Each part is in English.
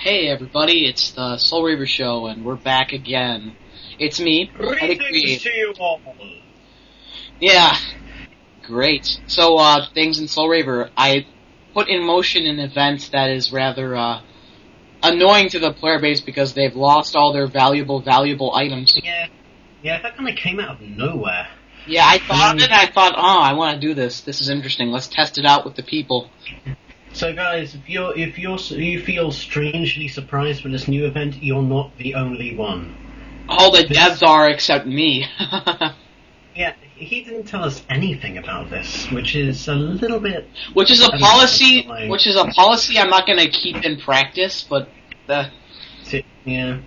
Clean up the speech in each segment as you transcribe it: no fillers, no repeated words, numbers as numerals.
Hey everybody, it's the Soul Reaver Show, and we're back again. It's me, Greetings to you all. Yeah, great. So, things in Soul Reaver. I put in motion an event that is rather, annoying to the player base because they've lost all their valuable items. Yeah, that kind of came out of nowhere. Yeah, I thought of it, and I thought, I want to do this. This is interesting. Let's test it out with the people. So guys, if you feel strangely surprised with this new event, you're not the only one. All the devs are except me. Yeah, he didn't tell us anything about this, which is a little bit... Which is a policy I'm not going to keep in practice, but... Yeah.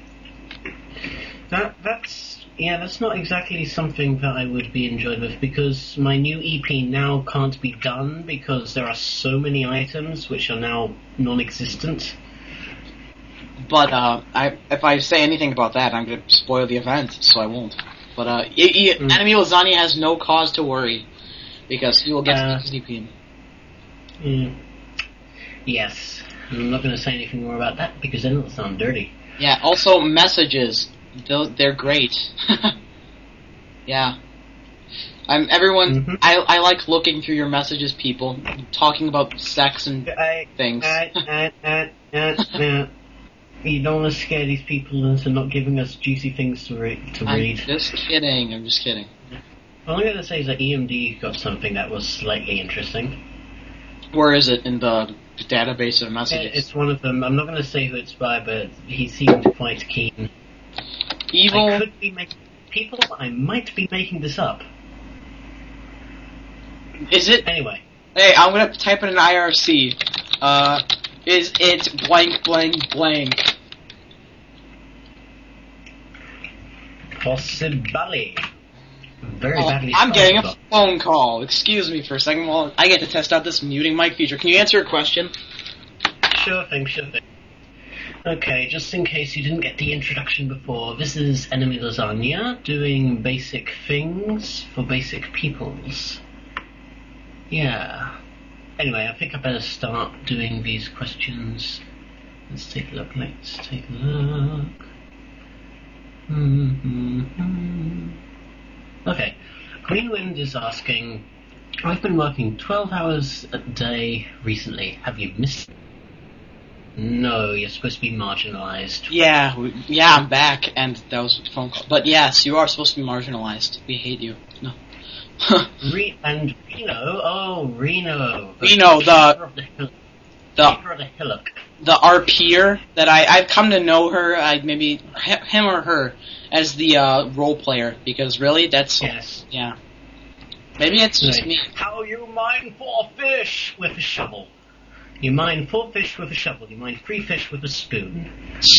That's not exactly something that I would be enjoyed with, because my new EP now can't be done because there are so many items which are now non-existent. But if I say anything about that, I'm going to spoil the event, so I won't. But Enemy Lasagna has no cause to worry, because he will get his EP. Yes. I'm not going to say anything more about that, because then it'll sound dirty. Yeah, also messages. They're great. Yeah. I like looking through your messages, people. Talking about sex and things. You don't want to scare these people into not giving us juicy things to read. I'm just kidding. All I'm going to say is that EMD got something that was slightly interesting. Where is it in the database of messages? It's one of them. I'm not going to say who it's by, but he seemed quite keen. Evil. I might be making this up. Is it? Anyway. Hey, I'm gonna type in an IRC. Is it blank blank blank? Possibly. Very badly. I'm getting a phone call. Excuse me for a second while I get to test out this muting mic feature. Can you answer a question? Sure thing. Okay, just in case you didn't get the introduction before, this is Enemy Lasagna doing basic things for basic peoples. Yeah. Anyway, I think I better start doing these questions. Let's take a look. Okay. Greenwind is asking, I've been working 12 hours a day recently. Have you missed? No, you're supposed to be marginalized. Yeah, I'm back, and that was a phone call. But yes, you are supposed to be marginalized. We hate you. No. Reno. Reno, the hillock. The RPer that I've come to know her, maybe him or her, as the role player, because really, that's... Yes. Yeah. Maybe it's just me. How you mine 4 fish with a shovel? You mine 4 fish with a shovel. You mine 3 fish with a spoon.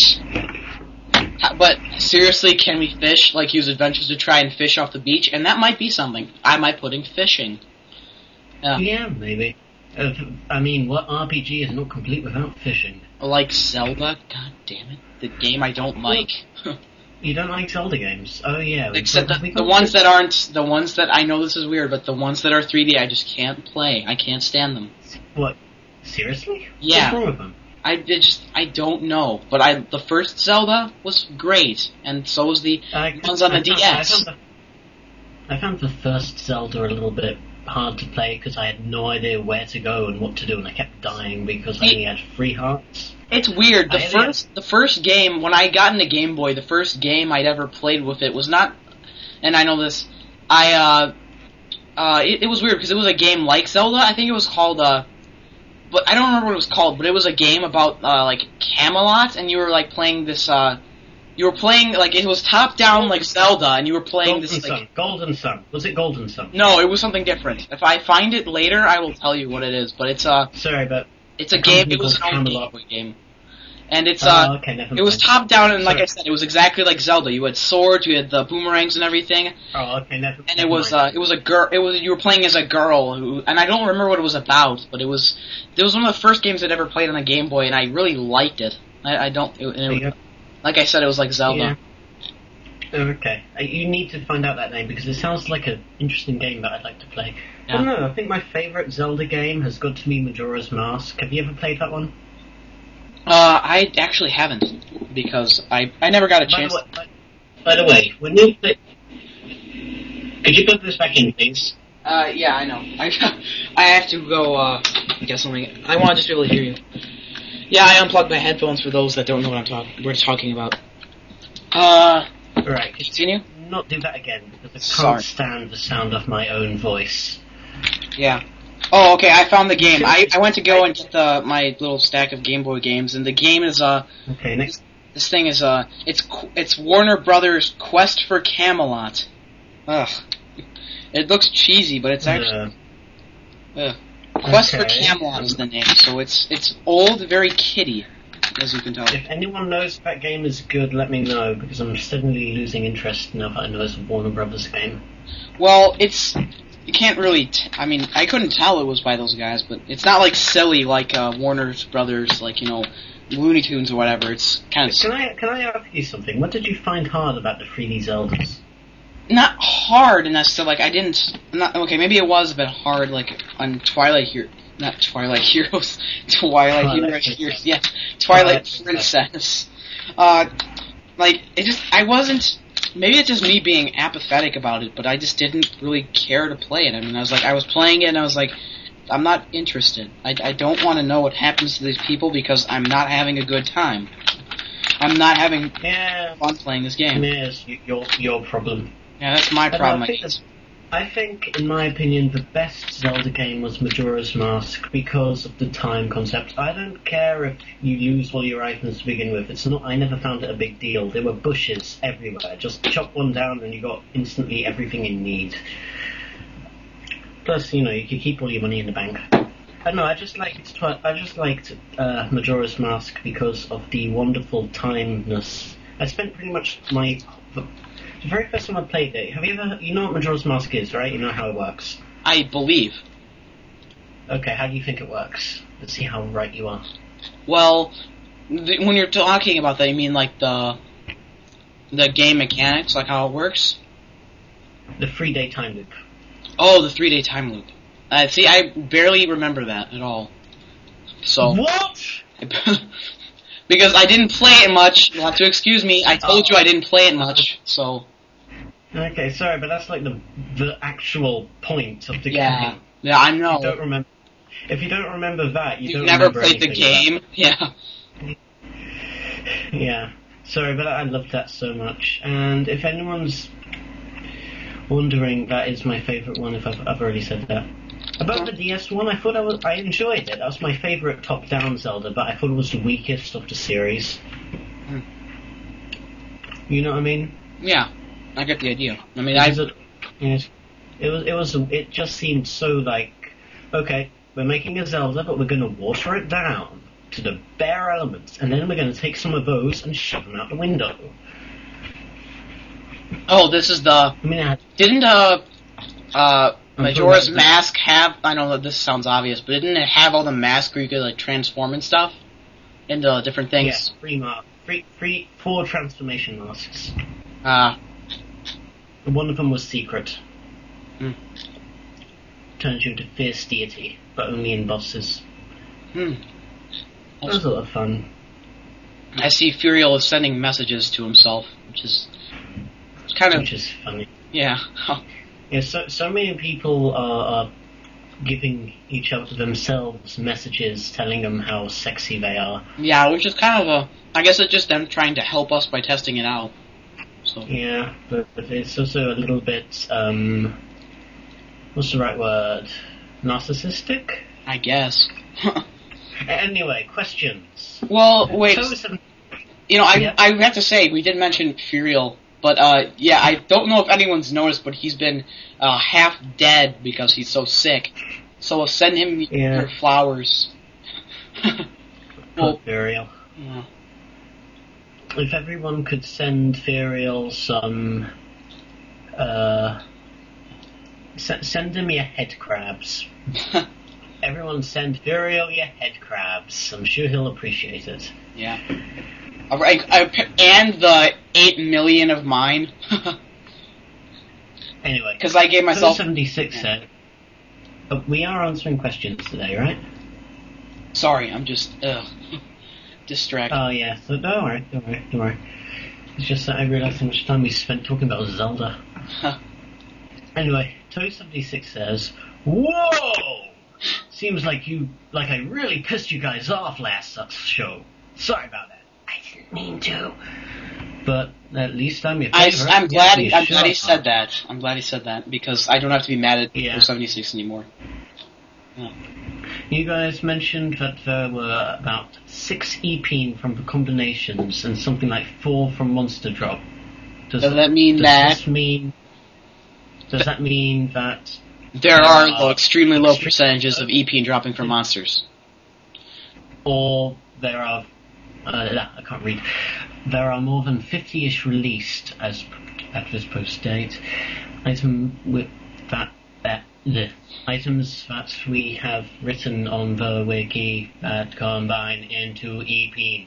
But seriously, can we fish? Like use adventures to try and fish off the beach? And that might be something. I might put in fishing. Yeah, maybe. I mean, what RPG is not complete without fishing? Like Zelda? God damn it. The game I don't like. You don't like Zelda games? Oh yeah. Except the ones that aren't, the ones that, I know this is weird, but the ones that are 3D I just can't play. I can't stand them. What? Seriously? Yeah. What's wrong with them? I don't know. But the first Zelda was great, and so was the ones on the DS. I found the first Zelda a little bit hard to play because I had no idea where to go and what to do, and I kept dying because I only had 3 hearts. It's weird. The first game, when I got into Game Boy, the first game I'd ever played with it was not, and I know this, it was weird because it was a game like Zelda. I think it was called, but I don't remember what it was called, but it was a game about, like, Camelot, and you were, like, playing this, you were playing, like, it was top-down, like, Zelda, and you were playing Golden Sun. Was it Golden Sun? No, it was something different. If I find it later, I will tell you what it is, but it's, Sorry, but... It's a game, it was an old Game Boy game. And it's, it was top-down, and like I said, it was exactly like Zelda. You had swords, you had the boomerangs and everything. Oh, okay, never mind. And it was a girl, you were playing as a girl who, and I don't remember what it was about, but it was one of the first games I'd ever played on a Game Boy, and I really liked it. Like I said, it was like Zelda. Yeah. Okay. You need to find out that name, because it sounds like an interesting game that I'd like to play. Yeah. I don't know, I think my favourite Zelda game has got to be Majora's Mask. Have you ever played that one? I actually haven't, because I never got a chance. By the way, when you play... Could you put this back in, please? Yeah, I know. I have to go, get something. I want to just be able to hear you. Yeah, I unplugged my headphones for those that don't know what we're talking about. Right. Continue? Not do that again, because I Sorry. can't stand the sound of my own voice. Yeah. Oh, okay, I found the game. I went to go and get my little stack of Game Boy games, and the game is, Okay, next. this thing is, it's Warner Brothers Quest for Camelot. Ugh. It looks cheesy, but it's actually... Quest for Camelot is the name, so it's old, very kiddie, as you can tell. If anyone knows if that game is good, let me know, because I'm suddenly losing interest now that I know it's a Warner Brothers game. Well, you can't really, I mean, I couldn't tell it was by those guys, but it's not like silly like Warner Brothers, like, Looney Tunes or whatever. It's kind of... Can I ask you something? What did you find hard about the 3D Zeldas? Not hard, and that's still, like, okay, maybe it was a bit hard, like, on Twilight Heroes, Twilight Princess. Like, I wasn't, maybe it's just me being apathetic about it, but I just didn't really care to play it. I mean, I was playing it, and I was like, I'm not interested. I don't want to know what happens to these people, because I'm not having a good time. I'm not having fun playing this game. Yes, your problem. Yeah, that's my problem. I think, in my opinion, the best Zelda game was Majora's Mask because of the time concept. I don't care if you lose all your items to begin with. I never found it a big deal. There were bushes everywhere. Just chop one down and you got instantly everything you need. Plus, you could keep all your money in the bank. I just liked Majora's Mask because of the wonderful timeness. I spent pretty much the very first time I played it, you know what Majora's Mask is, right? You know how it works? I believe. Okay, how do you think it works? Let's see how right you are. Well, when you're talking about that, you mean like the game mechanics, like how it works? The 3-day time loop. Oh, the 3-day time loop. See, I barely remember that at all. So What? Because I didn't play it much. You'll have to excuse me. I told you I didn't play it much, so... Okay, sorry, but that's like the actual point of the game. Yeah, I know. If you don't remember that, You've never played the game. Yeah. Yeah. Sorry, but I loved that so much. And if anyone's wondering, that is my favourite one, if I've already said that. About the DS one, I enjoyed it. That was my favourite top-down Zelda, but I thought it was the weakest of the series. You know what I mean? Yeah, I get the idea. I mean, it just seemed so like, okay, we're making a Zelda, but we're going to water it down to the bare elements, and then we're going to take some of those and shove them out the window. Oh, this is the... Didn't, Majora's Mask have... I know that this sounds obvious, but didn't it have all the masks where you could, like, transform and stuff? Into different things? Yeah, 4 transformation masks. One of them was secret. Turns you into fierce deity, but only in bosses. That was a lot of fun. I see Furiel is sending messages to himself, which is funny. Yeah. Yeah, so many people are giving each other themselves messages telling them how sexy they are. Yeah, which is kind of I guess it's just them trying to help us by testing it out. So. Yeah, but it's also a little bit, what's the right word? Narcissistic? I guess. Anyway, questions. Well, wait. I have to say, we did mention Furiel. But, I don't know if anyone's noticed, but he's been half dead because he's so sick. So send him your flowers. Well, Furiel. Yeah. If everyone could send Furiel some... send him your head crabs. Everyone send Furiel your head crabs. I'm sure he'll appreciate it. Yeah. And the 8 million of mine. Anyway. Because I gave myself... 76 said... we are answering questions today, right? Sorry, I'm just... distracted. Oh, yeah. So don't worry. It's just that I realised how much time we spent talking about Zelda. Anyway, Toe76 says, "Whoa! Seems like I really pissed you guys off last show. Sorry about that. I didn't mean to. But at least I'm your favorite." I'm glad he said that. I'm glad he said that, because I don't have to be mad at Toe76 anymore. Yeah. You guys mentioned that there were about 6 EP from the combinations and something like 4 from Monster Drop. Does that mean that there are extremely low percentages of EP dropping from monsters? Or there are... I can't read. There are more than 50-ish released at this post date. The items that we have written on the wiki that combine into EP.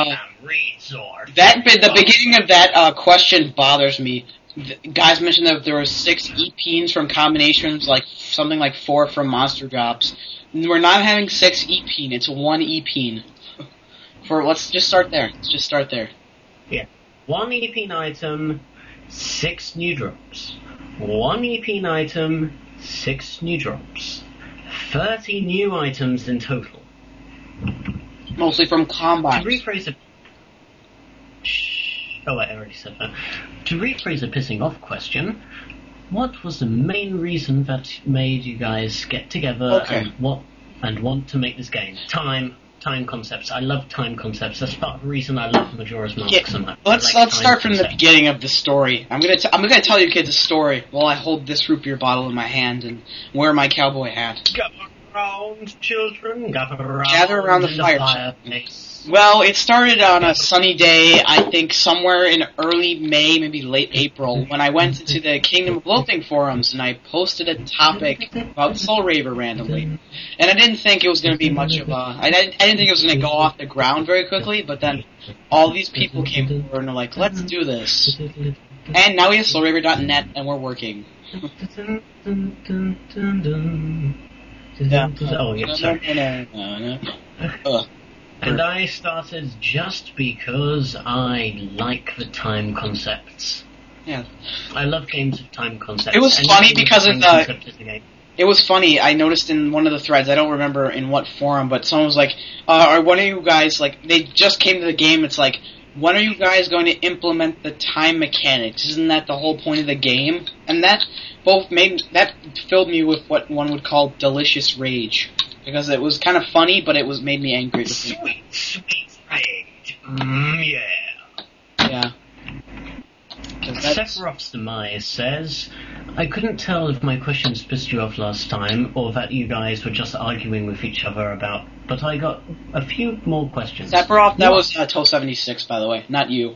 The beginning of that question bothers me. Guys mentioned that there were 6 EPs from combinations, like something like 4 from monster drops. We're not having 6 EP. It's 1 EP. Let's just start there. Yeah. 1 EP item, 6 new drops. 1 EP item, 6 new drops. 30 new items in total. Mostly from combines. To rephrase it... Oh, I already said that. To rephrase a pissing off question, what was the main reason that made you guys get together and want to make this game? Time concepts. I love time concepts. That's part of the reason I love Majora's Mask so much. Let's start from the beginning of the story. I'm gonna tell you kids a story while I hold this root beer bottle in my hand and wear my cowboy hat. Gather around, children. Gather around the fireplace. Well, it started on a sunny day, I think somewhere in early May, maybe late April, when I went into the Kingdom of Loathing forums and I posted a topic about Soul Raver randomly. And I didn't think it was going to be much of a... I didn't think it was going to go off the ground very quickly, but then all these people came forward and were like, let's do this. And now we have SoulRaver.net and we're working. Yeah. Oh, yeah, sorry. And I started just because I like the time concepts. Yeah. I love games of time concepts. It was funny because of the... It was funny, I noticed in one of the threads, I don't remember in what forum, but someone was like, are one of you guys, like, they just came to the game, it's like, when are you guys going to implement the time mechanics? Isn't that the whole point of the game? And that filled me with what one would call delicious rage. Because it was kind of funny, but it made me angry. Sweet rage. Yeah. Sephiroth's Demise says, "I couldn't tell if my questions pissed you off last time, or that you guys were just arguing with each other but I got a few more questions." Sephiroth, that was Toe76, by the way, not you.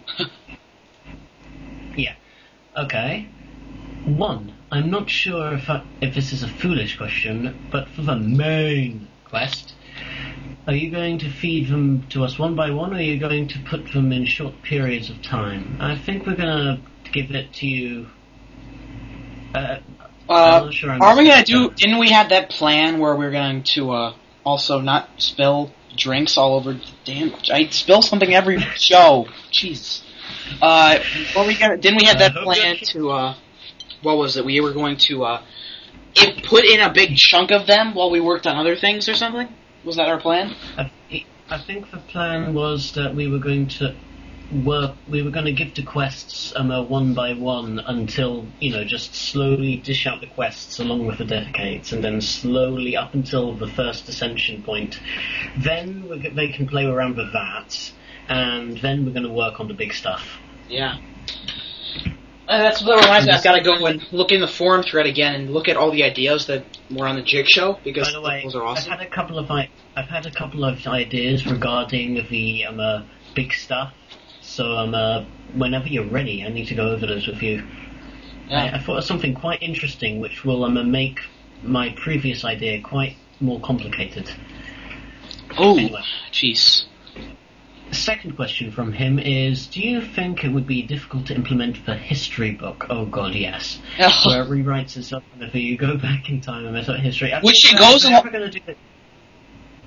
Yeah. Okay. 1. I'm not sure if this is a foolish question, but for the main quest, are you going to feed them to us one by one, or are you going to put them in short periods of time? I think we're going to give it to you... I'm not sure are we going to do... Didn't we have that plan where we're going to also not spill drinks all over... Damn, I spill something every show. Jeez. Didn't we have that plan to... what was it? We were going to put in a big chunk of them while we worked on other things or something? Was that our plan? I think the plan was that we were going to give the quests one by one until, just slowly dish out the quests along with the dedicates, and then slowly up until the first ascension point. Then they can play around with that, and then we're going to work on the big stuff. Yeah. That's what reminds me. I've got to go and look in the forum thread again and look at all the ideas that were on the Jig Show, because by the way, those are awesome. I've had a couple of ideas regarding the big stuff. So whenever you're ready, I need to go over those with you. Yeah. I thought of something quite interesting, which will make my previous idea quite more complicated. Oh, anyway. Jeez. The second question from him is, do you think it would be difficult to implement the history book? Oh god, yes. Oh. Where it rewrites itself whenever you go back in time and mess up history. Which it goes along...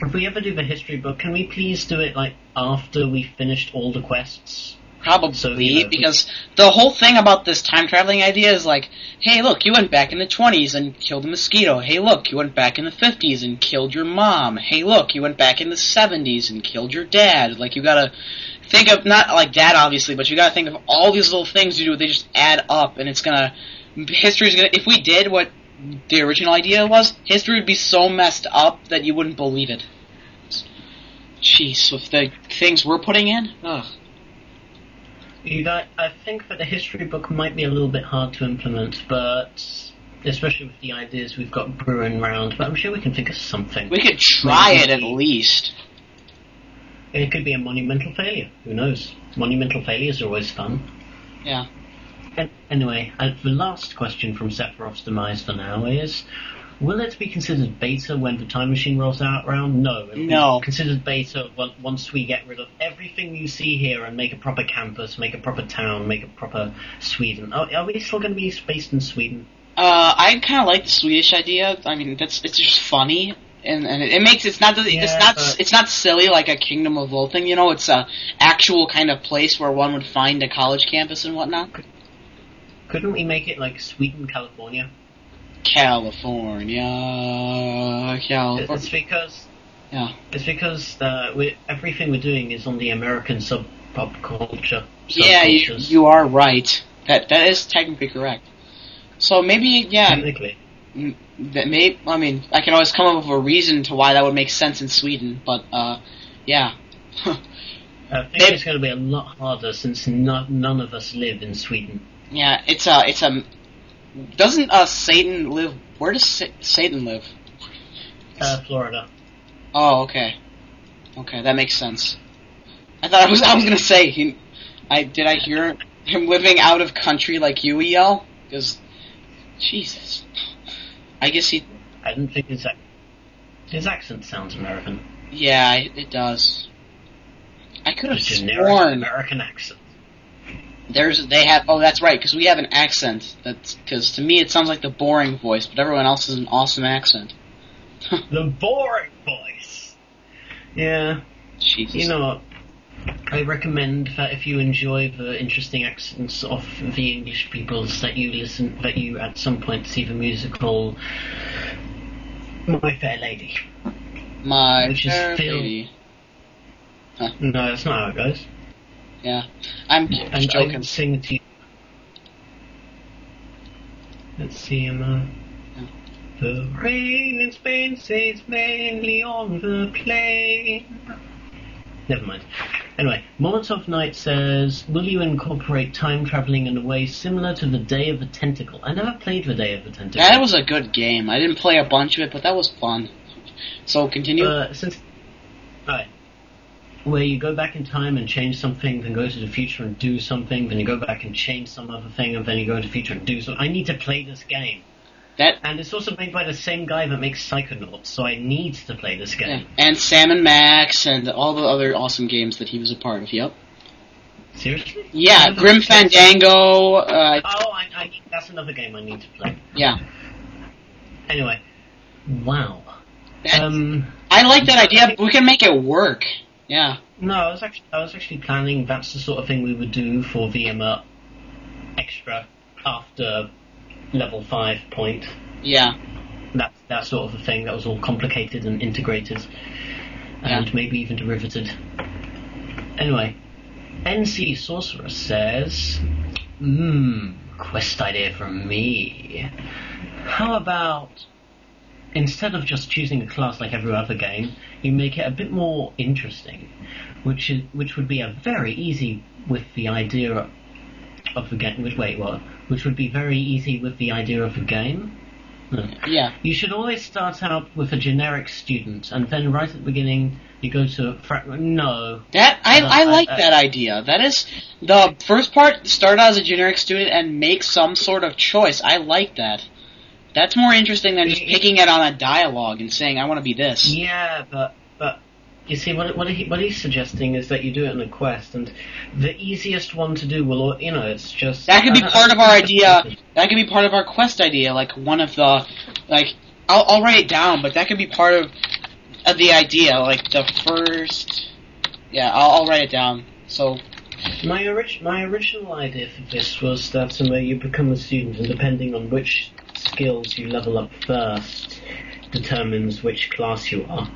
If we ever do the history book, can we please do it like after we finished all the quests? Probably, So, because the whole thing about this time traveling idea is like, hey, look, you went back in the 20s and killed a mosquito. Hey, look, you went back in the 50s and killed your mom. Hey, look, you went back in the 70s and killed your dad. Like, you gotta think of, not like that, obviously, but you gotta think of all these little things you do, they just add up, and history's gonna, if we did what the original idea was, history would be so messed up that you wouldn't believe it. Jeez, with the things we're putting in, ugh. I think that the history book might be a little bit hard to implement, but especially with the ideas we've got brewing around, but I'm sure we can think of something. We could try it at least. It could be a monumental failure. Who knows? Monumental failures are always fun. Yeah. Anyway, the last question from Sephiroth's Demise for now is, will it be considered beta when the time machine rolls out around? No. It'll be considered beta once we get rid of everything you see here and make a proper campus, make a proper town, make a proper Sweden. Are we still going to be based in Sweden? I kind of like the Swedish idea. I mean, it's just funny, and it makes it's not silly like a Kingdom of Loathing. You know, it's a actual kind of place where one would find a college campus and whatnot. Couldn't we make it like Sweden, California? California. It's because everything we're doing is on the American pop culture. Yeah, you are right. That is technically correct. So maybe, yeah. Technically. I mean, I can always come up with a reason to why that would make sense in Sweden, but yeah. I think it's going to be a lot harder since none of us live in Sweden. Yeah, doesn't Satan live? Where does Satan live? Florida. Oh, okay. Okay, that makes sense. I thought I was gonna say did I hear him living out of country like you, EL? Because, Jesus. I guess I didn't think his accent sounds American. Yeah, it does. I could have generic sworn American accent. That's right, because we have an accent. Because to me it sounds like the boring voice, but everyone else has an awesome accent. The boring voice! Yeah. Jesus. You know what? I recommend that if you enjoy the interesting accents of the English peoples, that you at some point see the musical My Fair Lady. My Fair Lady. Huh. No, that's not how it goes. Yeah, I'm just joking. I sing to you. Let's see, The rain in Spain stays mainly on the plain. Never mind. Anyway, Molotov Knight says, will you incorporate time traveling in a way similar to the Day of the Tentacle? I never played the Day of the Tentacle. That was a good game. I didn't play a bunch of it, but that was fun. So, continue. Alright. Where you go back in time and change something, then go to the future and do something, then you go back and change some other thing, and then you go to the future and do something. I need to play this game. And it's also made by the same guy that makes Psychonauts, so I need to play this game. Yeah. And Sam & Max and all the other awesome games that he was a part of, yep. Seriously? Yeah, Grim Fandango. That's another game I need to play. Yeah. Anyway. Wow. I like that idea. We can make it work. Yeah. No, I was actually planning that's the sort of thing we would do for VMware Extra after level 5 point. Yeah. That sort of a thing that was all complicated and integrated. And maybe even derivated. Anyway. NC Sorcerer says, quest idea from me. How about, instead of just choosing a class like every other game, you make it a bit more interesting, which would be a very easy with the idea of the game. Which would be very easy with the idea of the game. Yeah. You should always start out with a generic student, and then right at the beginning you go to no. I like that idea. That is the first part. Start out as a generic student and make some sort of choice. I like that. That's more interesting than just picking it on a dialogue and saying, I want to be this. Yeah, but you see, what he's suggesting is that you do it in a quest, and the easiest one to do will, it's just... That could be part of our idea. That could be part of our quest idea, like one of the... Like, I'll write it down, but that could be part of the idea, like the first. Yeah, I'll write it down. So. My original idea for this was that you become a student, and depending on which skills you level up first, determines which class you are.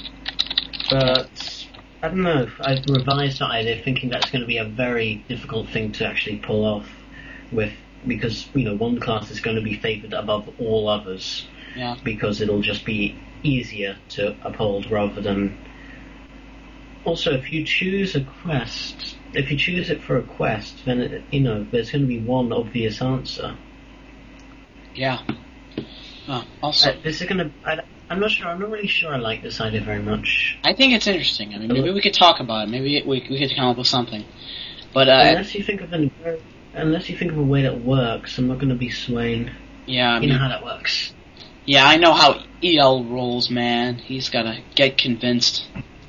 But I don't know. I've revised that idea, thinking that's going to be a very difficult thing to actually pull off, because one class is going to be favoured above all others. Yeah. Because it'll just be easier to uphold rather than. Also, if you choose it for a quest, then there's going to be one obvious answer. Yeah. Also, this is going to. I'm not sure. I'm not really sure I like this idea very much. I think it's interesting. I mean, maybe we could talk about it. Maybe we could come up with something. But unless you think of a way that works, I'm not going to be swayed. Yeah, you know how that works. Yeah, I know how EL rolls, man. He's got to get convinced.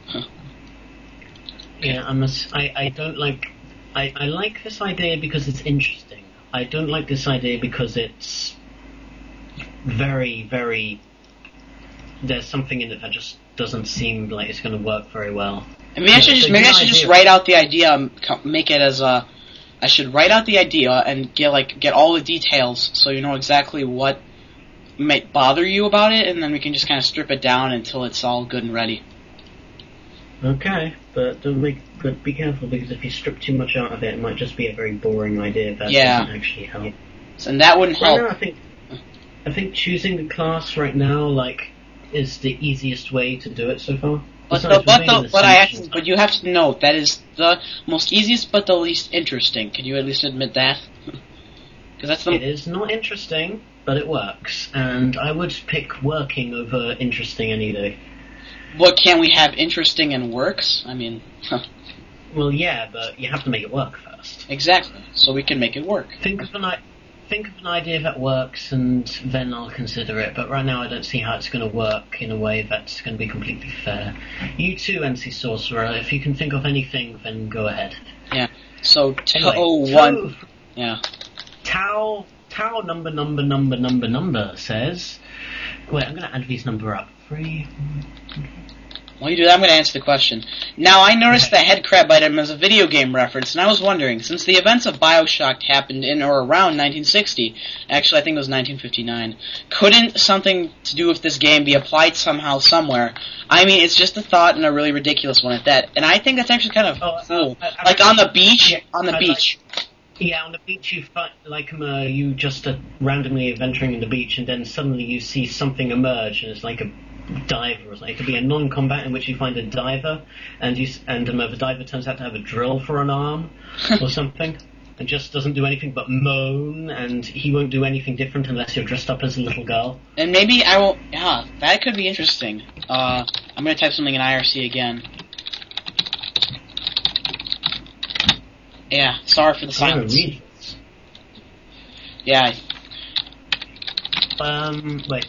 Yeah, I don't like. I like this idea because it's interesting. I don't like this idea because it's very, very. There's something in it that just doesn't seem like it's going to work very well. Maybe I should just write out the idea. Make it as a. I should write out the idea and get all the details so you know exactly what might bother you about it, and then we can just kind of strip it down until it's all good and ready. Okay, but be careful, because if you strip too much out of it, it might just be a very boring idea that doesn't actually help. And that wouldn't help. Now, I think choosing the class right now, is the easiest way to do it so far. But you have to note that is the most easiest, but the least interesting. Can you at least admit that? It is not interesting, but it works, and I would pick working over interesting any day. What, can't we have interesting and works? I mean, Well, yeah, but you have to make it work first. Exactly, so we can make it work. Think of an idea that works, and then I'll consider it. But right now, I don't see how it's going to work in a way that's going to be completely fair. You too, NC Sorcerer. If you can think of anything, then go ahead. Yeah. So anyway, Yeah. Tau number says. Wait, I'm going to add these number up. 3. While you do that, I'm going to answer the question. Now, I noticed the head crab item as a video game reference, and I was wondering, since the events of Bioshock happened in or around 1960, actually I think it was 1959, couldn't something to do with this game be applied somehow, somewhere? I mean, it's just a thought and a really ridiculous one at that, and I think that's actually kind of cool. On the beach? Yeah, on the beach, you find, you just randomly venturing in the beach, and then suddenly you see something emerge, and it's like a diver or something. It could be a non-combat in which you find a diver, and the diver turns out to have a drill for an arm or something, and just doesn't do anything but moan, and he won't do anything different unless you're dressed up as a little girl. And maybe I will. Yeah, that could be interesting. I'm going to type something in IRC again. Yeah, sorry for the silence. Yeah. Wait.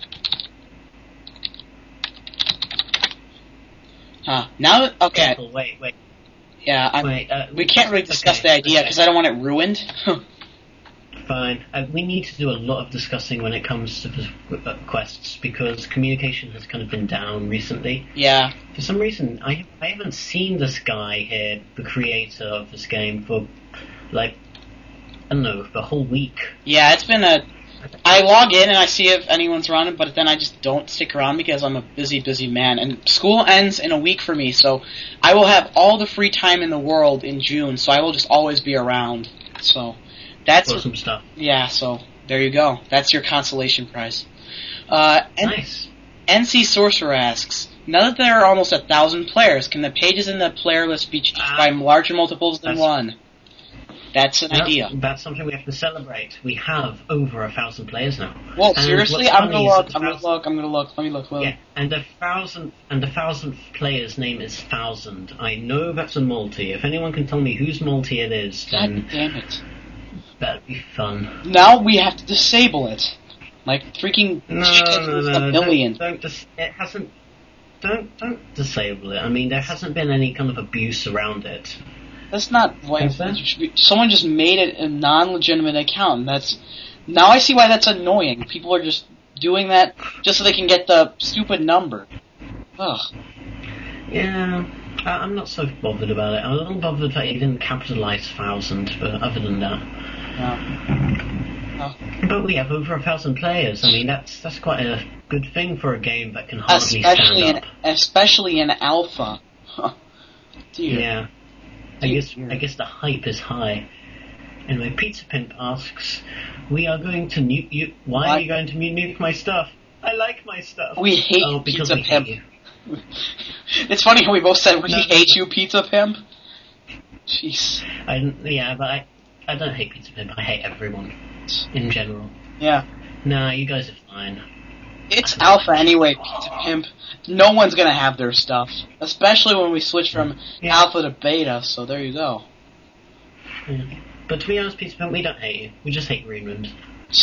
Now, okay. Careful, wait. Yeah, we can't really discuss the idea because I don't want it ruined. Fine. We need to do a lot of discussing when it comes to the quests, because communication has kind of been down recently. Yeah. For some reason, I haven't seen this guy here, the creator of this game, for, I don't know, the whole week. Yeah, it's been I log in and I see if anyone's running, but then I just don't stick around because I'm a busy man. And school ends in a week for me, so I will have all the free time in the world in June, so I will just always be around. So that's awesome stuff. Yeah, so there you go. That's your consolation prize. Nice. NC Sorcerer asks, now that there are almost 1,000 players, can the pages in the player list be changed by larger multiples than one? That's an idea. That's something we have to celebrate. We have over 1,000 players now. Well, seriously, I'm gonna look. Let me look. Yeah, and the 1,000th player's name is 1,000. I know that's a multi. If anyone can tell me whose multi it is, then God damn it. That'd be fun. Now we have to disable it. Like freaking a million. Don't disable it. I mean, there hasn't been any kind of abuse around it. That's not why someone just made it a non-legitimate account. Now I see why that's annoying. People are just doing that just so they can get the stupid number. Ugh. Yeah, I'm not so bothered about it. I'm a little bothered that he didn't capitalize 1,000, but other than that. Oh. But we have over 1,000 players. I mean, that's quite a good thing for a game that can hardly stand up. Especially in alpha. Dear. Yeah. I guess the hype is high. Anyway, Pizza Pimp asks, "We are going to nuke you. Why are you going to nuke my stuff? I like my stuff." We hate because Pizza we Pimp. hate you. It's funny how we both said we hate you, Pizza Pimp. Jeez. But I don't hate Pizza Pimp. I hate everyone in general. Yeah. Nah, you guys are fine. It's alpha anyway, Pizza Pimp. No one's gonna have their stuff. Especially when we switch from alpha to beta, so there you go. Yeah. But to be honest, Pizza Pimp, we don't hate you. We just hate Greenland.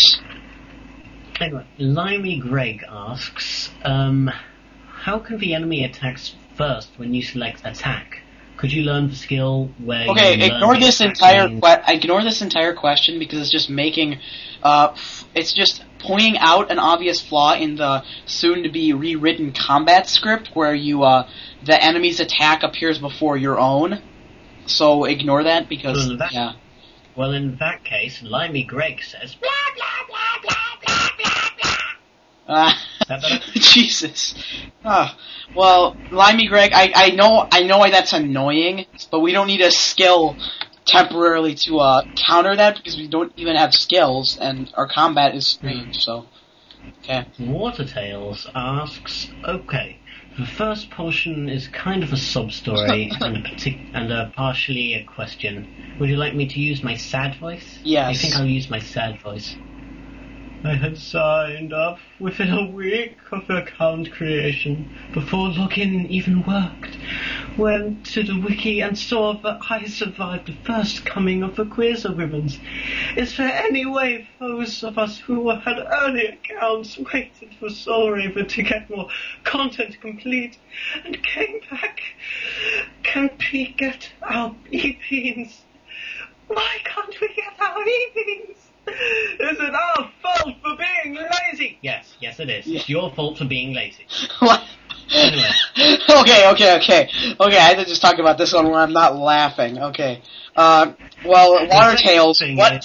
Anyway, Limey Greg asks, how can the enemy attacks first when you select attack? Could you learn the skill where you ignore this entire question because it's just making it's just pointing out an obvious flaw in the soon-to-be rewritten combat script where you the enemy's attack appears before your own. So ignore that because Well, in that case, Limey Greg says blah blah blah blah blah blah blah. Jesus. Well, Limey Greg, I know why that's annoying, but we don't need a skill temporarily to counter that because we don't even have skills and our combat is strange. So, okay. Watertails asks, okay, the first portion is kind of a sub-story and partially a question. Would you like me to use my sad voice? Yes. I think I'll use my sad voice. I had signed up within a week of account creation before login even worked. Went to the wiki and saw that I survived the first coming of the Quasar ribbons. Is there any way those of us who had early accounts waited for Soul Raver to get more content complete and came back? Can we get our e-beans? Why can't we get our e-beans? Is it our fault for being lazy? Yes, it is. Yeah. It's your fault for being lazy. What? Anyway. Okay. I have to just talk about this one where I'm not laughing. Okay. Well, Watertails,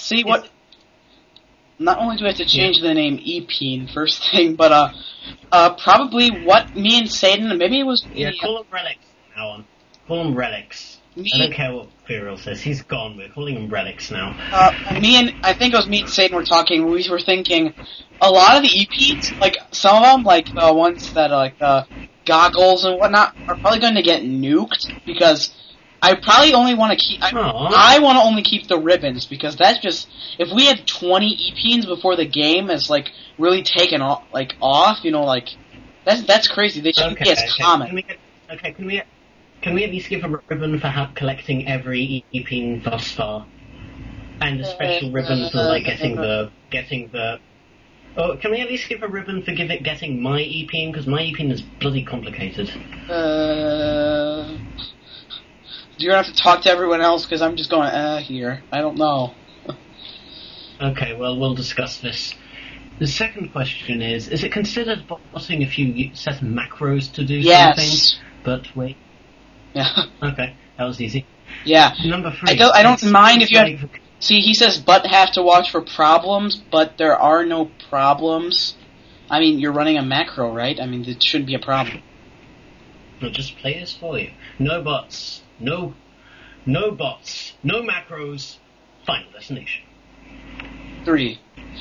not only do we have to change the name E-Peen, first thing, but, probably what me and Satan, maybe it was... Yeah, call them relics now on. Call them relics. I don't care what Furiel says. He's gone. We're calling him relics now. I think it was me and Satan were talking. We were thinking a lot of the EPs, like some of them, like the ones that are like goggles and whatnot, are probably going to get nuked because I probably only want to keep. I want to only keep the ribbons because that's just if we had 20 EPs before the game is like really taken off, that's crazy. They shouldn't be as common. Can we at least give a ribbon for collecting every EP thus far? And a special ribbon for getting the... Oh, can we at least give a ribbon for getting my EP? Because my EP is bloody complicated. You're gonna have to talk to everyone else because I'm just going, here. I don't know. Okay, well, we'll discuss this. The second question is it considered botting if you set macros to do something? But wait. Yeah. Okay, that was easy. Yeah. Number 3. I don't mind if you have... See, he says, but have to watch for problems, but there are no problems. I mean, you're running a macro, right? I mean, it shouldn't be a problem. No, just play this for you. No bots. No bots. No macros. Final destination. 3.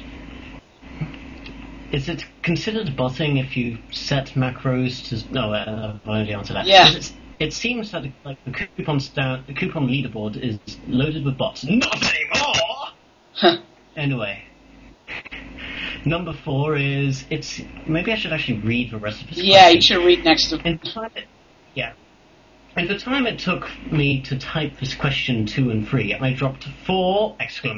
Is it considered botting if you set macros to... No, I've already answered that. Yeah. It seems that the coupon leaderboard is loaded with bots. Not anymore! Anyway. Number 4 is... Maybe I should actually read the rest of this Yeah, question. You should read next to... In the time it took me to type this question 2 and 3, I dropped 4 !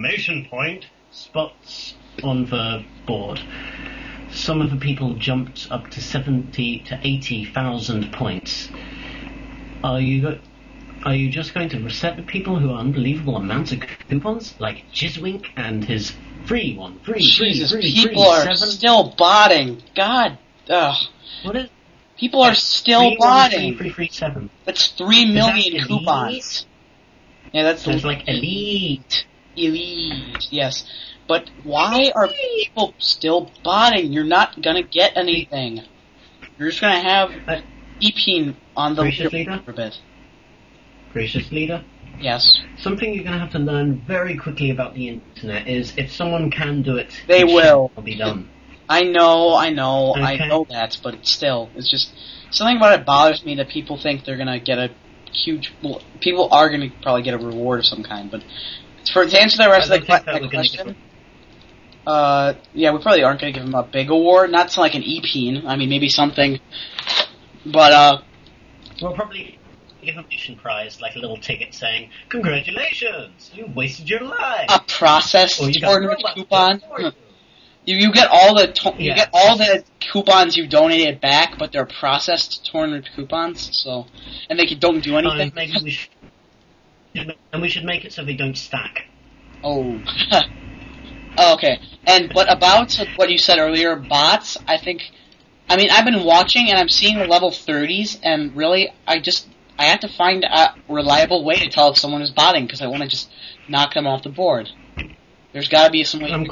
Spots on the board. Some of the people jumped up to 70 to 80,000 points. Are you just going to reset the people who are unbelievable amounts of coupons, like Jizwink and his free one? Jesus, people are still botting. God, ugh. What is People are still botting. 31337. That's 3 million elite? coupons. Yeah, that's like elite. Elite, yes. But why are people still botting? You're not gonna get anything. You're just gonna have Epeen on the leader for a bit. Gracious leader? Yes. Something you're going to have to learn very quickly about the internet is if someone can do it, they will. It'll be done. I know Okay. that, but still, it's just something about it bothers me that people think they're gonna get a huge. Well, people are gonna probably get a reward of some kind, but to answer the rest of the question, yeah, we probably aren't gonna give them a big award, not to like an Epeen. I mean, maybe something, but we'll probably give a mission prize, like a little ticket saying, "Congratulations, you wasted your life." A processed tournament coupon. You get all the get all the coupons you donated back, but they're processed tournament coupons. So, and they don't do anything. Maybe we should make it so they don't stack. Oh. Oh, okay. But about what you said earlier, bots. I mean, I've been watching and I'm seeing the level 30s, and really, I have to find a reliable way to tell if someone is botting because I want to just knock them off the board. There's got to be some way. I'm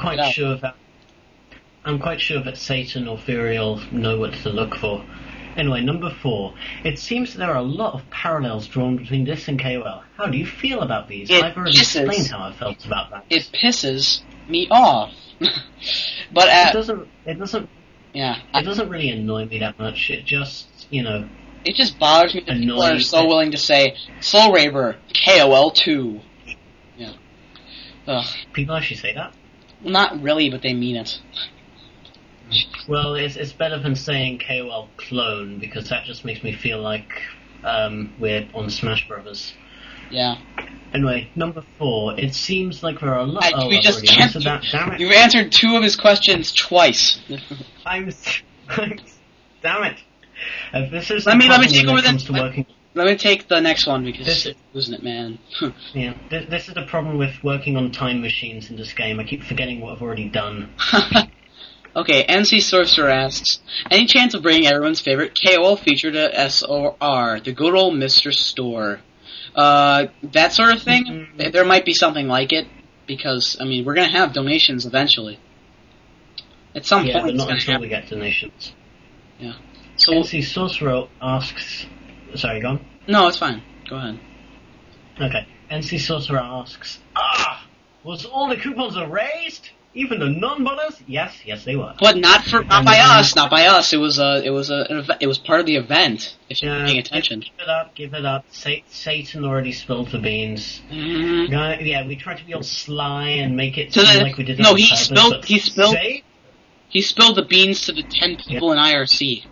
quite sure that Satan or Furiel know what to look for. Anyway, number 4. It seems there are a lot of parallels drawn between this and KOL. How do you feel about these? I've already explained how I felt about that. It pisses me off. But it doesn't. Yeah. It doesn't really annoy me that much. It just, It just bothers me that people are so willing to say Soul Raver KOL 2. Yeah. Ugh. People actually say that? Not really, but they mean it. Well, it's better than saying KOL clone, because that just makes me feel like we're on Smash Brothers. Yeah. Anyway, number 4. It seems like there are a lot. You've answered 2 of his questions twice. Damn it. Let me take over Let me take the next one because losing it, man. Yeah, this is the problem with working on time machines in this game. I keep forgetting what I've already done. Okay, NC Sorcerer asks, any chance of bringing everyone's favorite KOL feature to SOR, the good old Mr. Store? That sort of thing? Mm-hmm. There might be something like it, because, I mean, we're gonna have donations eventually. At some point, but not until we get donations. Yeah. So NC Sorcerer asks... Sorry, go on? No, it's fine. Go ahead. Okay. NC Sorcerer asks, was all the coupons erased? Even the non-bonners? Yes, they were. But not by us. It was part of the event. If you're paying attention. Give it up. Satan already spilled the beans. Mm-hmm. Yeah, we tried to be all sly and make it seem like we did it on purpose. He spilled the beans to the 10 people in IRC.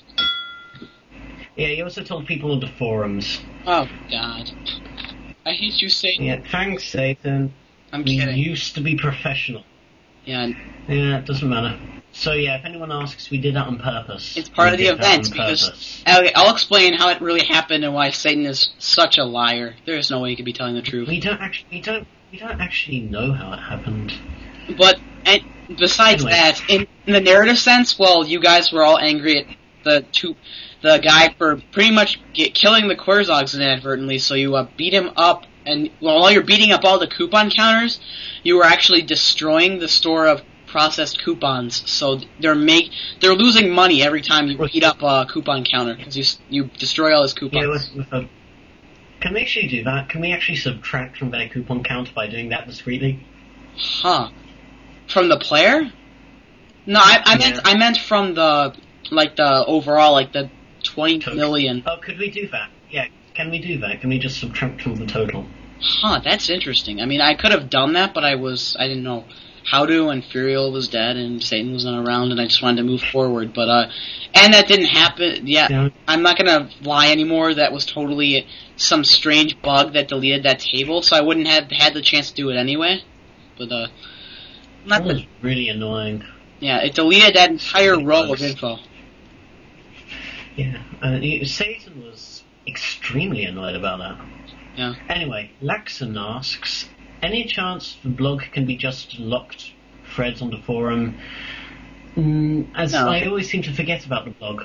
Yeah, he also told people on the forums. Oh, God. I hate you, Satan. Yeah, thanks, Satan. I'm kidding. We used to be professional. Yeah. Yeah, it doesn't matter. So yeah, if anyone asks, we did that on purpose. It's part of the event, because... Okay, I'll explain how it really happened and why Satan is such a liar. There is no way he could be telling the truth. We don't actually know how it happened. But, besides that, in the narrative sense, well, you guys were all angry at the guy for pretty much killing the Querzogs inadvertently, so you beat him up, and while you're beating up all the coupon counters, you were actually destroying the store of processed coupons. So they're losing money every time you beat up a coupon counter because you destroy all his coupons. Yeah, can we actually do that? Can we actually subtract from their coupon count by doing that discreetly? Huh? From the player? No, I meant from the overall the 20 million. Oh, could we do that? Yeah, can we do that? Can we just subtract from the total? Huh, that's interesting. I mean, I could have done that, but I didn't know how to, and Furiel was dead, and Satan was not around, and I just wanted to move forward, but, and that didn't happen. Yeah, I'm not gonna lie anymore, that was totally some strange bug that deleted that table, so I wouldn't have had the chance to do it anyway, but, that was really annoying. Yeah, it deleted that entire row of info. Yeah, Satan was extremely annoyed about that. Yeah. Anyway, Laxon asks, any chance the blog can be just locked threads on the forum? I always seem to forget about the blog.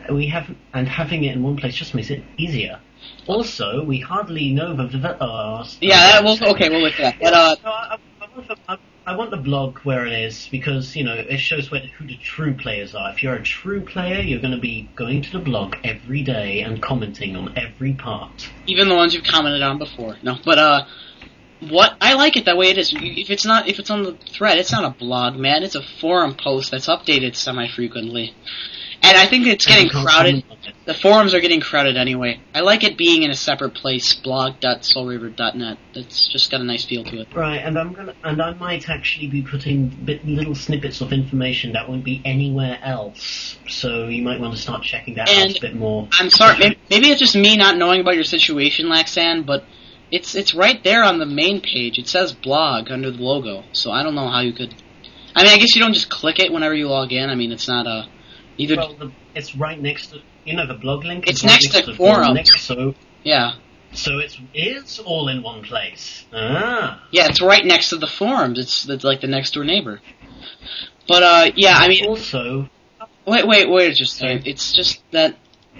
having it in one place just makes it easier. Also, we hardly know the developers. Yeah, we'll look at that. But I want the blog where it is because it shows who the true players are. If you're a true player, you're going to be going to the blog every day and commenting on every part. Even the ones you've commented on before. No, but what I like it that way it is. If it's on the thread, it's not a blog, man. It's a forum post that's updated semi-frequently. And I think it's getting crowded. The forums are getting crowded anyway. I like it being in a separate place, blog.soulraver.net. It's just got a nice feel to it. Right, and I might actually be putting little snippets of information that won't be anywhere else. So you might want to start checking that out a bit more. I'm sorry, maybe it's just me not knowing about your situation, Laxan, but it's right there on the main page. It says blog under the logo, so I don't know how you could. I mean, I guess you don't just click it whenever you log in. I mean, it's not a. Well, it's right next to the blog link. It's next to forums. Yeah. So it is all in one place. Ah. Yeah, it's right next to the forums. It's like the next door neighbor. But yeah, I mean. Also. Wait just a second. It's just that.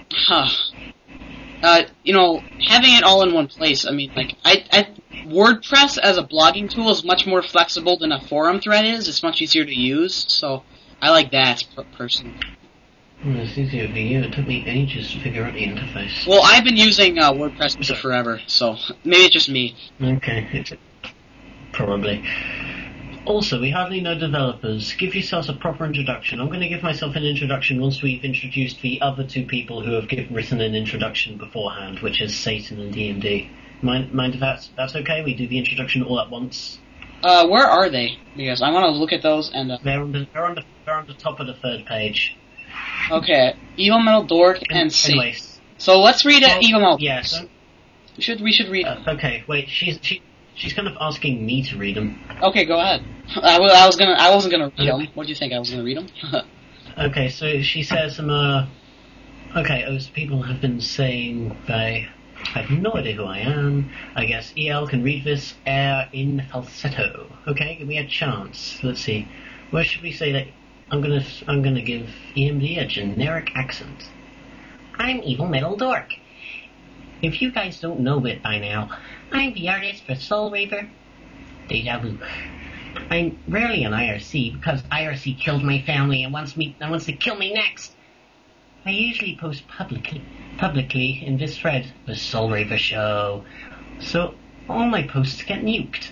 Having it all in one place. I mean, like WordPress as a blogging tool is much more flexible than a forum thread is. It's much easier to use, so I like that personally. It's easier for you. It took me ages to figure out the interface. Well, I've been using WordPress for forever, so maybe it's just me. Okay, probably. Also, we hardly know developers. Give yourselves a proper introduction. I'm going to give myself an introduction once we've introduced the other two people who have written an introduction beforehand, which is Satan and D&D. Mind if that's okay? We do the introduction all at once. Where are they? Because I want to look at those and. They're on the top of the third page. Okay, Evil Metal Dork and C. Anyways. So let's read Evil Metal. Yes. Yeah, we should read. Okay, wait. She's kind of asking me to read them. Okay, go ahead. I wasn't gonna read them. What do you think? I was gonna read them? Okay, so she says those people have been saying they have no idea who I am. I guess EL can read this air in falsetto. Okay, give me a chance. Let's see. Where should we say that? I'm gonna give EMD a generic accent. I'm Evil Metal Dork. If you guys don't know it by now, I'm the artist for Soul Raver. Deja vu. I'm rarely on IRC because IRC killed my family and wants to kill me next. I usually post publicly in this thread, the Soul Raver Show, so all my posts get nuked.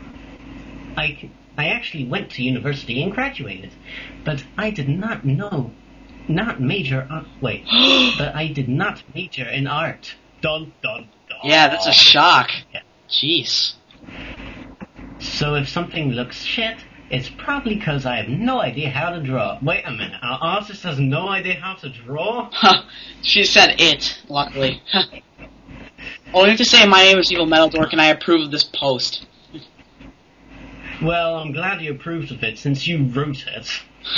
I actually went to university and graduated, but I did not major in art. Dun dun dun. Yeah, that's a shock. Yeah. Jeez. So if something looks shit, it's probably because I have no idea how to draw. Wait a minute, our artist has no idea how to draw? She said it, luckily. Only have to say my name is Evil Metal Dork and I approve of this post. Well, I'm glad you approved of it, since you wrote it.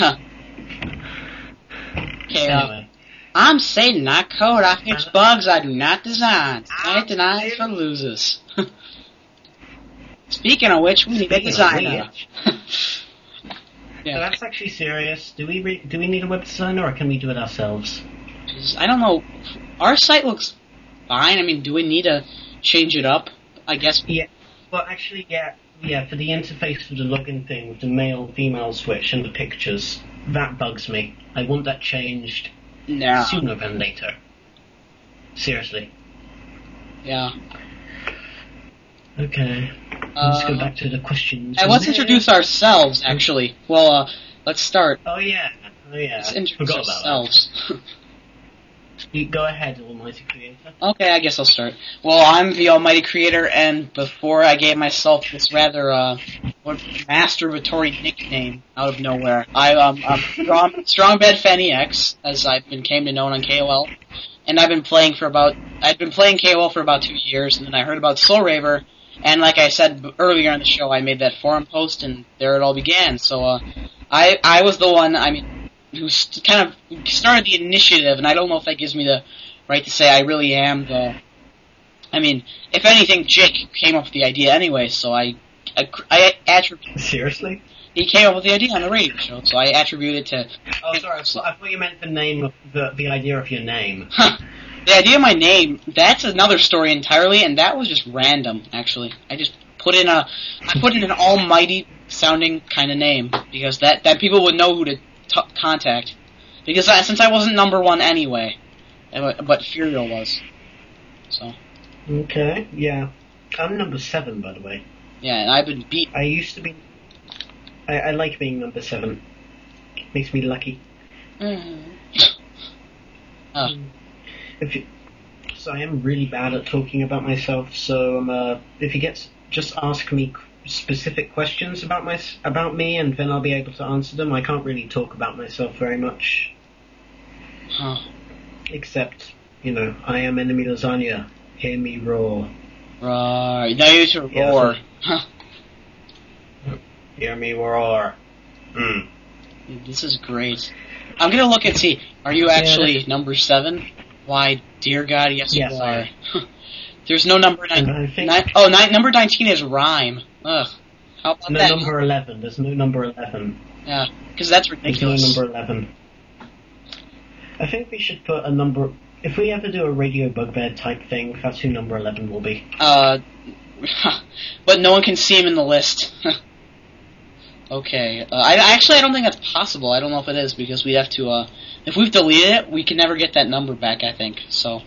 Okay, anyway. I'm Satan, I code, I fix bugs, I do not design. I deny for losers. Speaking of which, we need a designer. Yeah. So that's actually serious. Do we need a web designer, or can we do it ourselves? I don't know. Our site looks fine. I mean, do we need to change it up? I guess. Yeah. Well, actually, yeah. For the interface for the login thing with the male-female switch and the pictures, that bugs me. I want that changed sooner than later. Seriously. Yeah. Okay. Let's go back to the questions. Let's introduce ourselves, actually. Well, let's start. Oh, yeah. Let's introduce ourselves. You go ahead, Almighty Creator. Okay, I guess I'll start. Well, I'm the Almighty Creator, and before I gave myself this rather masturbatory nickname out of nowhere, I'm Strongbed Fanny X, as I've came to know on KOL, and I've been playing KOL for about 2 years, and then I heard about Soul Raver, and like I said earlier on the show, I made that forum post, and there it all began. So I was the one, who kind of started the initiative, and I don't know if that gives me the right to say I really am the... if anything, Jake came up with the idea anyway, so I attribute... Seriously? he came up with the idea on the radio show, so I attribute it to... Oh, sorry, I thought you meant the name of the idea of your name. The idea of my name, that's another story entirely, and that was just random, actually. I just put in an almighty sounding kind of name, because that people would know who to contact. Because since I wasn't number 1 anyway, but Furiel was. So. Okay, yeah. I'm number 7, by the way. Yeah, and I've been beat. I used to be... I like being number 7. Makes me lucky. So I am really bad at talking about myself, so if you just ask me specific questions about me, and then I'll be able to answer them. I can't really talk about myself very much. Huh. Except, I am Enemy Lasagna. Hear me roar. Right, now you should roar. Hear me roar. This is great. I'm gonna look and see, are you actually number 7? Why, dear God, yes you are. There's no number 9. Number 19 is Rhyme. Ugh. How about no that? Number 11. There's no number 11. Yeah, because that's ridiculous. There's no number 11. I think we should put a number... If we ever do a Radio Bugbear type thing, that's who number 11 will be. But no one can see him in the list. Okay. I don't think that's possible. I don't know if it is, because we'd have to, if we've deleted it, we can never get that number back, I think. So,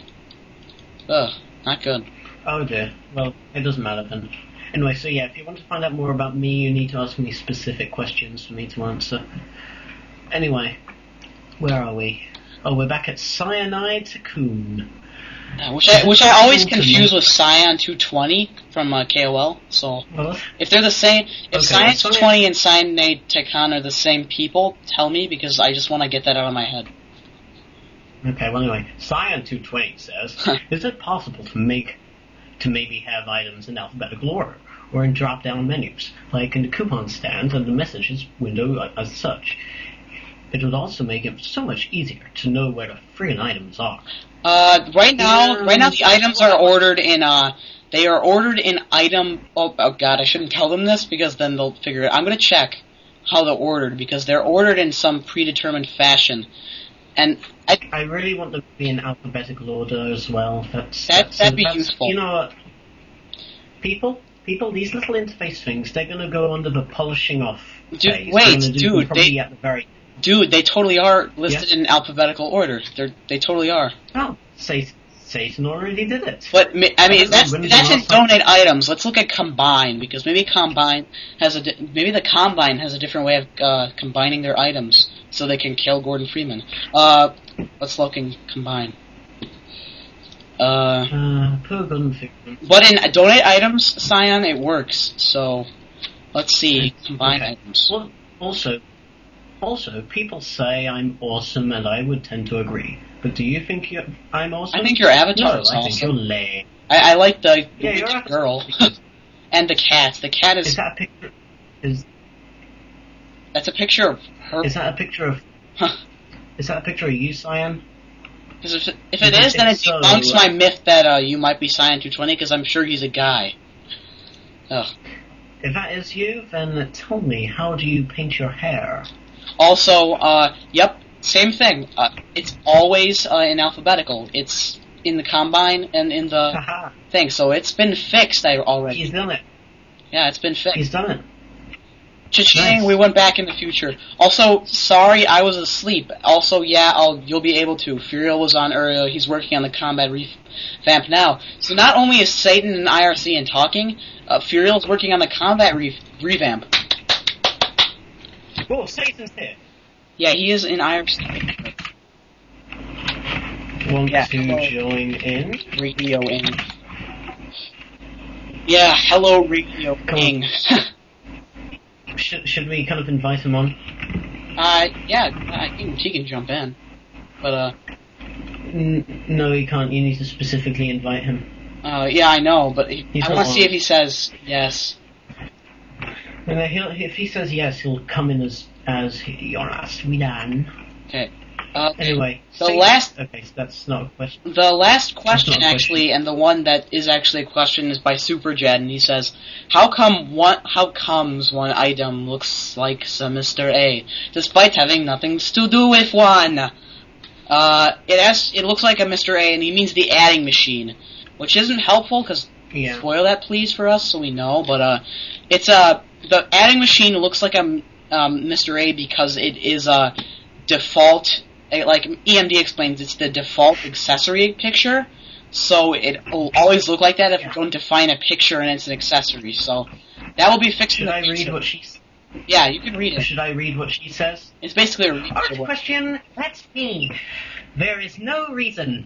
not good. Oh dear. Well, it doesn't matter then. Anyway, so yeah, if you want to find out more about me, you need to ask me specific questions for me to answer. Anyway, where are we? Oh, we're back at Cyanide Cocoon. Which I always confuse with Cyan 220 from KOL. So if they're the same, if Cyan 220 and Cyanide Cocoon are the same people, tell me, because I just want to get that out of my head. Okay, well anyway, Cyan 220 says, is it possible to maybe have items in alphabetical order, or in drop-down menus, like in the coupon stand and the messages window as such? It would also make it so much easier to know where the free items are. Right now the items are ordered in, they are ordered in item, oh god, I shouldn't tell them this, because then they'll figure it. I'm gonna check how they're ordered, because they're ordered in some predetermined fashion. And I really want them to be in alphabetical order as well. That'd be useful. You know what? People, these little interface things, they're gonna go under the polishing off phase. Dude, they totally are listed in alphabetical order. They totally are. Oh, Satan already did it. But I mean, that's in donate items. Let's look at combine, because maybe the combine has a different way of combining their items so they can kill Gordon Freeman. Let's look in combine. Poor Gordon Freeman. But in donate items, Cyan, it works. So let's see combine items. Well, also, people say I'm awesome, and I would tend to agree. But do you think I'm awesome? I think your avatar is awesome. I think you're lame. I like the your girl. And the cat. The cat is... Is that a picture... That's a picture of her... Is that a picture of... Is that a picture of you, Cyan? Because if it is, then it debunks my myth that you might be Cyan 220, because I'm sure he's a guy. Ugh. If that is you, then tell me, how do you paint your hair? Also, yep, same thing. It's always in alphabetical. It's in the combine and in the thing, so it's been fixed already. He's done it. Yeah, it's been fixed. He's done it. Cha-ching, nice. We went back in the future. Also, sorry, I was asleep. Also, yeah, you'll be able to. Furiel was on earlier. He's working on the combat revamp now. So not only is Satan and IRC and talking, Furiel's working on the combat revamp. Oh, Satan's here. Yeah, he is in IRC. Want to join in? Radio in. Yeah, hello, Radio King. Should we kind of invite him on? Yeah, I think he can jump in. But, no, he can't. You need to specifically invite him. Yeah, I know, but I want to see if he says yes. And if he says yes, he'll come in as Jonas Milan. Okay. Anyway, the last Okay, so that's not a question. The last question, That's not a actually, and the one that is actually a question, is by Superjet, and he says, How comes one item looks like some Mr. A, despite having nothing to do with one? It looks like a Mr. A, and he means the adding machine, which isn't helpful, because Yeah. spoil that, please, for us, so we know, but, the adding machine looks like a, Mr. A because it is a default, like EMD explains, it's the default accessory picture, so it will always look like that if you don't define a picture and it's an accessory, so that will be fixed in Should the I read future. what she? Yeah, you can read it. Should I read what she says? It's basically a read. Art question. Let's see. There is no reason.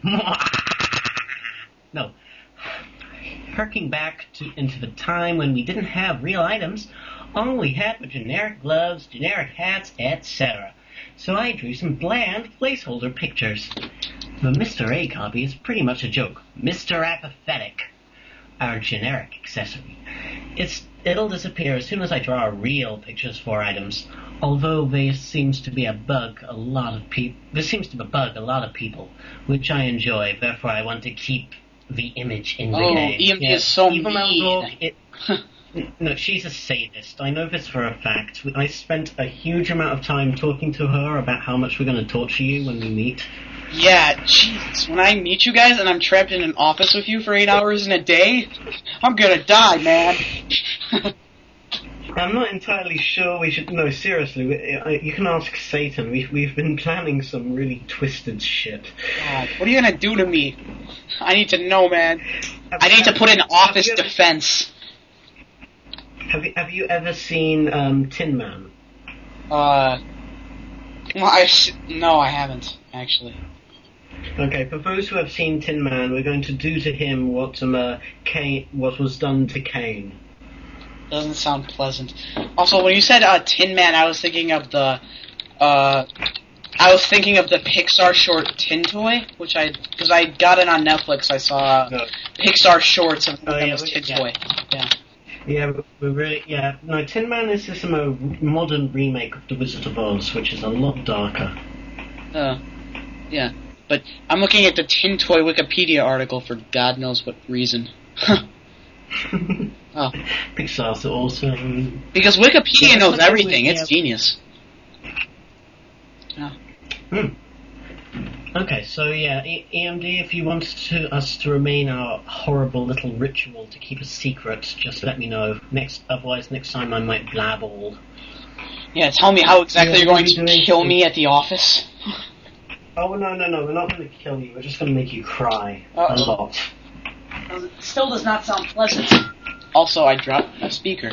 No. Harking back into the time when we didn't have real items, all we had were generic gloves, generic hats, etc. So I drew some bland placeholder pictures. The Mr. A copy is pretty much a joke. Mr. Apathetic, our generic accessory. It'll disappear as soon as I draw real pictures for items. Although there seems to be a bug a lot of people, which I enjoy. Therefore, I want to keep the image in the game. EMD is so Even though mean. No, she's a sadist. I know this for a fact. I spent a huge amount of time talking to her about how much we're going to torture you when we meet. Yeah, jeez, when I meet you guys and I'm trapped in an office with you for 8 hours in a day, I'm gonna die, man. I'm not entirely sure we should... No, seriously, you can ask Satan. We've been planning some really twisted shit. God, what are you gonna do to me? I need to know, man. I need to put in office defense. Have you ever seen Tin Man? Well, no, I haven't, actually. Okay, for those who have seen Tin Man, we're going to do to him what was done to Cain. Doesn't sound pleasant. Also, when you said Tin Man, I was thinking of the Pixar short Tin Toy, because I got it on Netflix. I saw Pixar shorts of Tin Toy. Yeah. Yeah, No, Tin Man is just a modern remake of The Wizard of Oz, which is a lot darker. Yeah. But I'm looking at the Tin Toy Wikipedia article for God knows what reason. Oh. Pixar's awesome. Because Wikipedia knows everything. It's genius. Oh. Okay, so yeah, EMD, if you want us to remain our horrible little ritual to keep a secret, just let me know. Otherwise, next time I might blab all. Yeah, tell me how exactly you're going to kill me at the office. Oh, no, we're not going to kill you, we're just going to make you cry a lot. It still does not sound pleasant. Also, I dropped a speaker.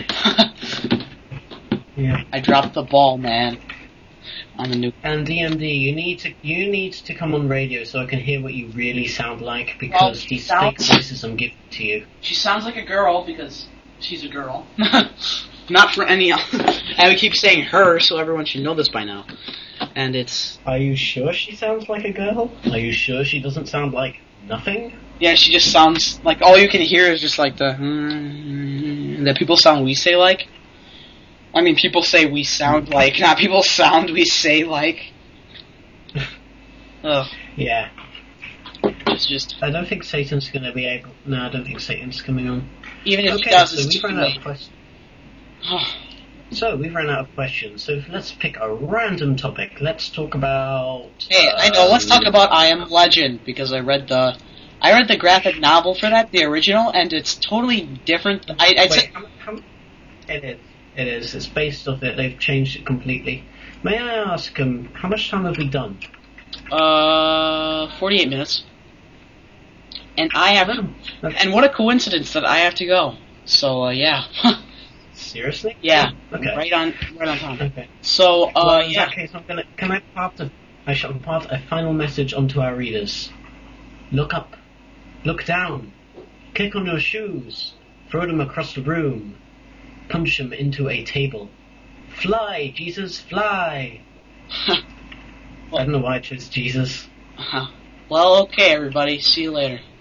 Yeah. I dropped the ball, man. On the new. And DMD, you need to come on radio so I can hear what you really sound like, because these fake voices I'm giving to you. She sounds like a girl because she's a girl. Not for any else. And we keep saying her, so everyone should know this by now. And it's... Are you sure she sounds like a girl? Are you sure she doesn't sound like nothing? Yeah, she just sounds like... All you can hear is just like the... that people sound we say like. I mean, people say we sound like, not people sound we say like. Ugh. Yeah. It's just... I don't think Satan's going to be able... No, I don't think Satan's coming on. Even if he does, so it's we've too run out late. of questions. So, we've run out of questions, so let's pick a random topic. Let's talk about... Hey, I know, let's talk about I Am Legend, because I read the graphic novel for that, the original, and it's totally different. I'd say... It is. It's based off it. They've changed it completely. May I ask, how much time have we done? 48 minutes. And I have... And what a coincidence that I have to go. So, yeah. Seriously? Yeah. Okay. Right on time. Okay. So, Well, in yeah. that case, I shall impart a final message onto our readers. Look up. Look down. Kick on your shoes. Throw them across the room. Punch them into a table. Fly, Jesus, fly! I don't know why I chose Jesus. Well, okay, everybody. See you later.